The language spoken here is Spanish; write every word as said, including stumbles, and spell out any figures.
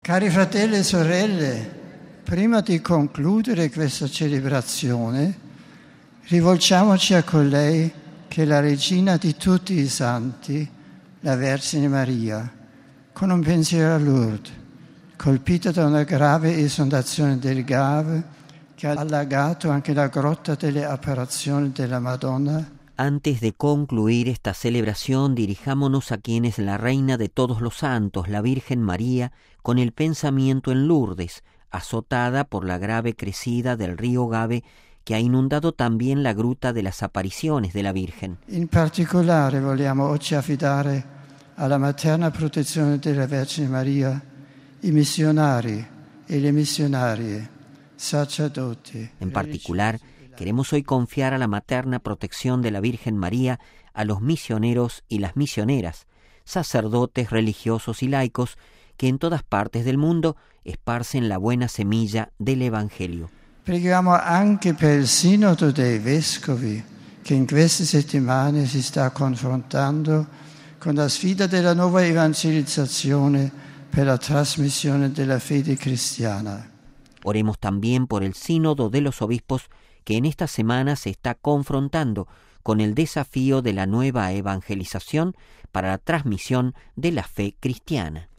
Cari fratelli e sorelle, prima di concludere questa celebrazione, rivolgiamoci a colei che è la regina di tutti i santi, la Vergine Maria, con un pensiero a Lourdes, colpita da una grave esondazione del Gave che ha allagato anche la grotta delle apparizioni della Madonna. Antes de concluir esta celebración, dirijámonos a quien es la Reina de todos los santos, la Virgen María, con el pensamiento en Lourdes, azotada por la grave crecida del río Gave, que ha inundado también la gruta de las apariciones de la Virgen. In particolare vogliamo oggi affidare alla materna protezione della Vergine Maria i missionari e le missionarie, sacerdoti. En particular, queremos hoy confiar a la materna protección de la Virgen María a los misioneros y las misioneras, sacerdotes, religiosos y laicos, que en todas partes del mundo esparcen la buena semilla del Evangelio. Preghiamo anche per il Sinodo dei Vescovi, che in queste settimane si sta confrontando con la sfida della nuova evangelizzazione per la trasmissione della fede cristiana. Oremos también por el Sínodo de los Obispos, que en esta semana se está confrontando con el desafío de la nueva evangelización para la transmisión de la fe cristiana.